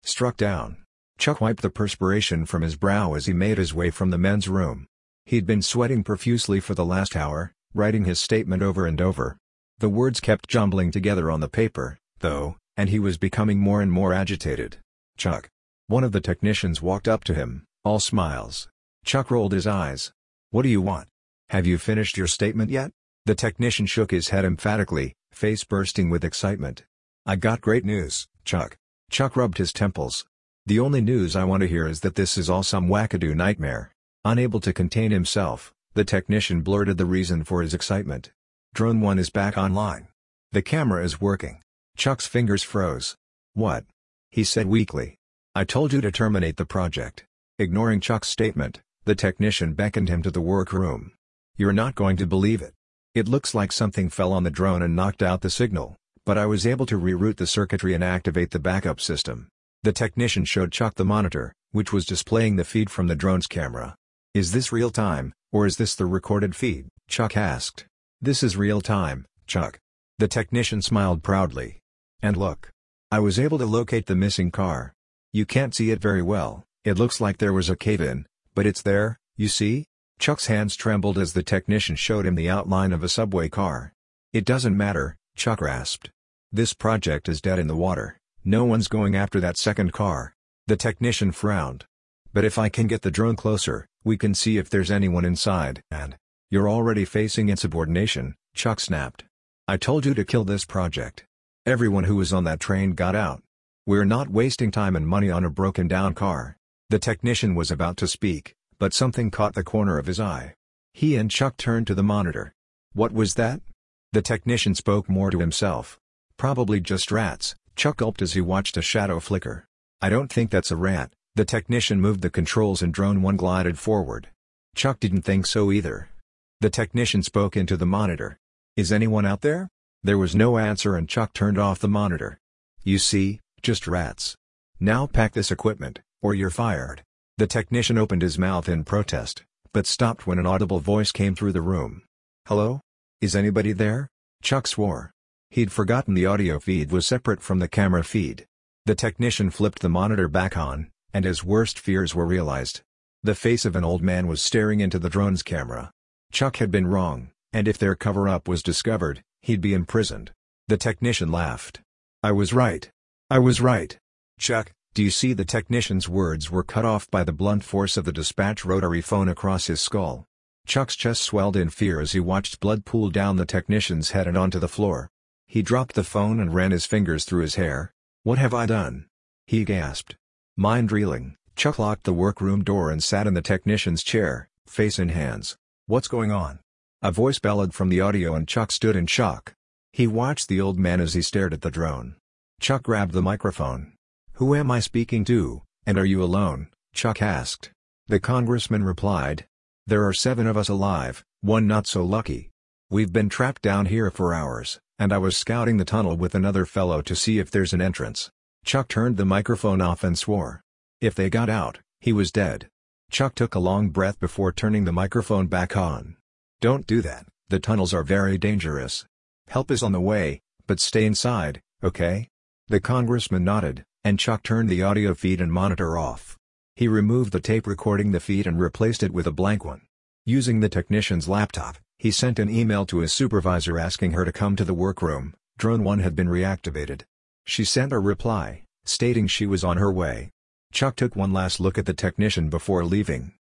struck down. Chuck wiped the perspiration from his brow as he made his way from the men's room. He'd been sweating profusely for the last hour, writing his statement over and over. The words kept jumbling together on the paper, though, and he was becoming more and more agitated. "Chuck." One of the technicians walked up to him, all smiles. Chuck rolled his eyes. "What do you want? Have you finished your statement yet?" The technician shook his head emphatically, face bursting with excitement. "I got great news, Chuck." Chuck rubbed his temples. "The only news I want to hear is that this is all some wackadoo nightmare." Unable to contain himself, the technician blurted the reason for his excitement. "Drone 1 is back online. The camera is working." Chuck's fingers froze. "What?" he said weakly. "I told you to terminate the project." Ignoring Chuck's statement, the technician beckoned him to the workroom. "You're not going to believe it. It looks like something fell on the drone and knocked out the signal, but I was able to reroute the circuitry and activate the backup system." The technician showed Chuck the monitor, which was displaying the feed from the drone's camera. "Is this real time, or is this the recorded feed?" Chuck asked. "This is real time, Chuck." The technician smiled proudly. "And look. I was able to locate the missing car. You can't see it very well, it looks like there was a cave-in, but it's there, you see?" Chuck's hands trembled as the technician showed him the outline of a subway car. "It doesn't matter," Chuck rasped. "This project is dead in the water. No one's going after that second car." The technician frowned. "But if I can get the drone closer, we can see if there's anyone inside." "And you're already facing insubordination," Chuck snapped. "I told you to kill this project. Everyone who was on that train got out. We're not wasting time and money on a broken-down car." The technician was about to speak, but something caught the corner of his eye. He and Chuck turned to the monitor. "What was that?" The technician spoke more to himself. "Probably just rats," Chuck gulped as he watched a shadow flicker. "I don't think that's a rat." The technician moved the controls and drone 1 glided forward. Chuck didn't think so either. The technician spoke into the monitor. "Is anyone out there?" There was no answer and Chuck turned off the monitor. "You see, just rats. Now pack this equipment, or you're fired." The technician opened his mouth in protest, but stopped when an audible voice came through the room. "Hello? Is anybody there?" Chuck swore. He'd forgotten the audio feed was separate from the camera feed. The technician flipped the monitor back on, and his worst fears were realized. The face of an old man was staring into the drone's camera. Chuck had been wrong, and if their cover-up was discovered, he'd be imprisoned. The technician laughed. "I was right. I was right. Chuck, do you see?" The technician's words were cut off by the blunt force of the dispatch rotary phone across his skull. Chuck's chest swelled in fear as he watched blood pool down the technician's head and onto the floor. He dropped the phone and ran his fingers through his hair. "What have I done?" he gasped. Mind-reeling, Chuck locked the workroom door and sat in the technician's chair, face in hands. "What's going on?" A voice bellowed from the audio and Chuck stood in shock. He watched the old man as he stared at the drone. Chuck grabbed the microphone. "Who am I speaking to, and are you alone?" Chuck asked. The congressman replied. "There are 7 of us alive, 1 not so lucky. We've been trapped down here for hours, and I was scouting the tunnel with another fellow to see if there's an entrance." Chuck turned the microphone off and swore. If they got out, he was dead. Chuck took a long breath before turning the microphone back on. "Don't do that, the tunnels are very dangerous. Help is on the way, but stay inside, okay?" The congressman nodded, and Chuck turned the audio feed and monitor off. He removed the tape recording the feed and replaced it with a blank one. Using the technician's laptop, he sent an email to his supervisor asking her to come to the workroom. Drone 1 had been reactivated. She sent a reply, stating she was on her way. Chuck took one last look at the technician before leaving.